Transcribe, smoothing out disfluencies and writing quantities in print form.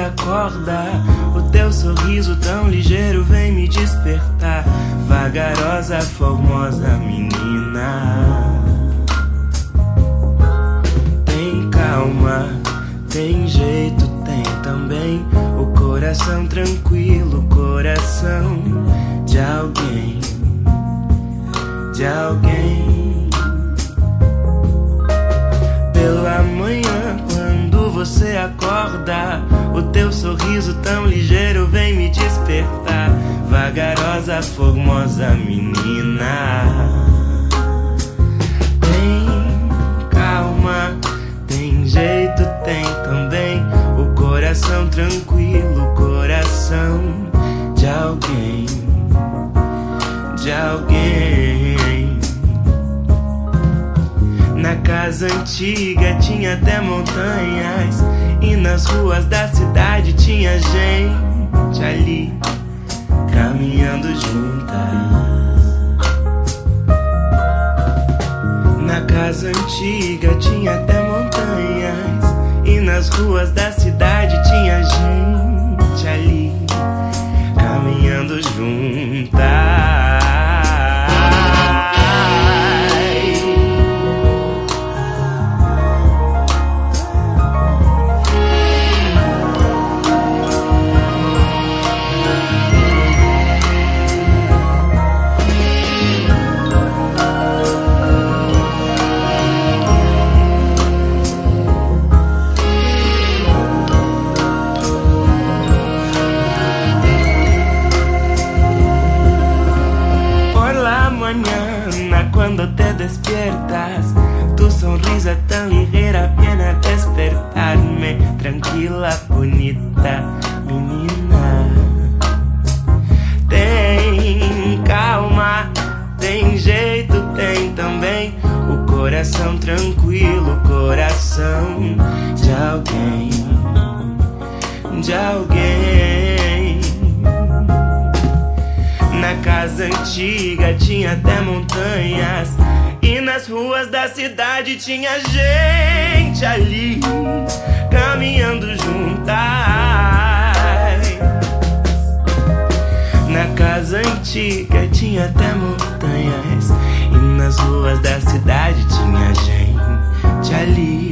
acorda, o teu sorriso tão ligeiro vem me despertar. Vagarosa, formosa menina, tem calma, tem jeito, tem também o coração tranquilo, coração de alguém, de alguém. Pela manhã, quando você acorda, o teu sorriso tão ligeiro vem me despertar. Vagarosa, formosa menina, tem calma, tem jeito, tem também o coração tranquilo, coração de alguém, de alguém. Na casa antiga tinha até montanhas, e nas ruas da cidade tinha gente ali caminhando juntas. Na casa antiga tinha até montanhas, e nas ruas da cidade tinha gente ali caminhando juntas. Mañana cuando te despiertas, tu sonrisa tan ligera viene a despertarme. Tranquila, bonita menina, tem calma, tem jeito, tem também o coração tranquilo, coração de alguém, de alguém. Na casa antiga tinha até montanhas, e nas ruas da cidade tinha gente ali caminhando juntas. Na casa antiga tinha até montanhas, e nas ruas da cidade tinha gente ali